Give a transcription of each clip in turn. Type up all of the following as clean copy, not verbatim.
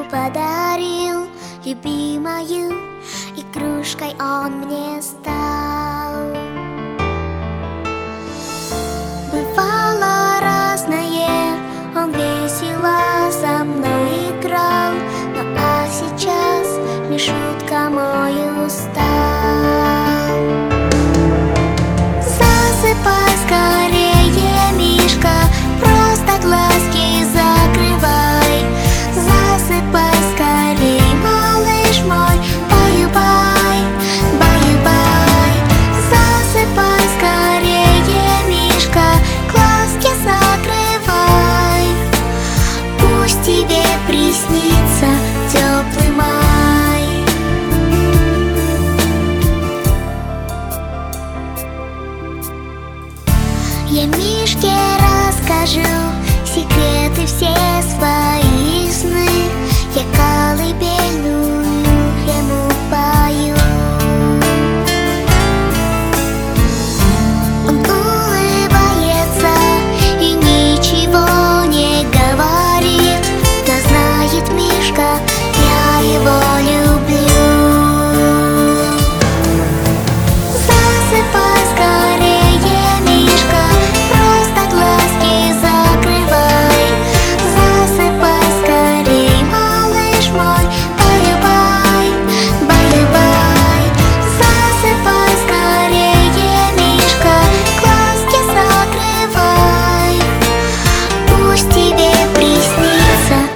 подарил, любимою игрушкой он мне стал. Бывало разное, он весело со мной играл, а сейчас Мишутка мой устал. Засыпай скорее, Мишка, просто глазки закрывай. Засыпай скорей, малыш мой, баю-бай, баю-бай. Засыпай скорее, Мишка, глазки закрывай. Пусть тебе приснится теплый май. Я Мишке расскажу секреты все свои сны. Я колыбельную ему пою. Он улыбается и ничего не говорит, но знает Мишка, я его люблю. Засыпай скорее, Мишка, просто глазки закрывай. Засыпай скорей, малыш мой, баю-бай, баю-бай. Засыпай скорее, Мишка, глазки закрывай. Пусть тебе приснится.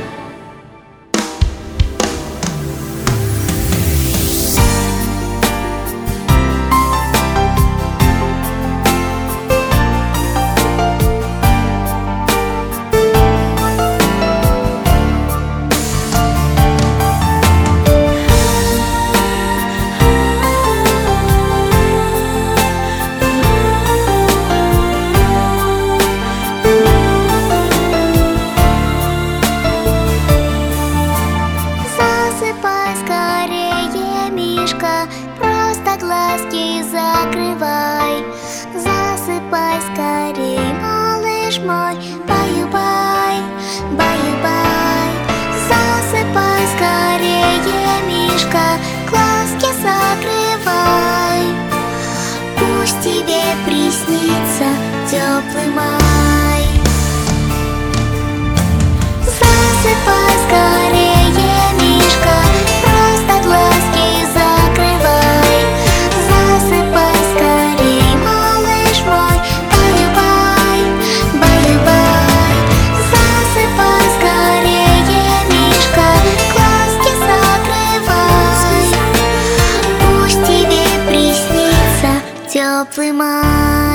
Засыпай скорее, Мишка, просто глазки закрывай. Засыпай скорей, малыш мой, баю-бай, баю-бай. Засыпай скорее, Мишка, глазки закрывай. Пусть тебе приснится теплый май. Засыпай скорее, Мишка, просто глазки закрывай. Засыпай скорей, малыш мой, баю-бай, баю-бай. Засыпай скорее, Мишка, глазки закрывай. Пусть тебе приснится теплый май.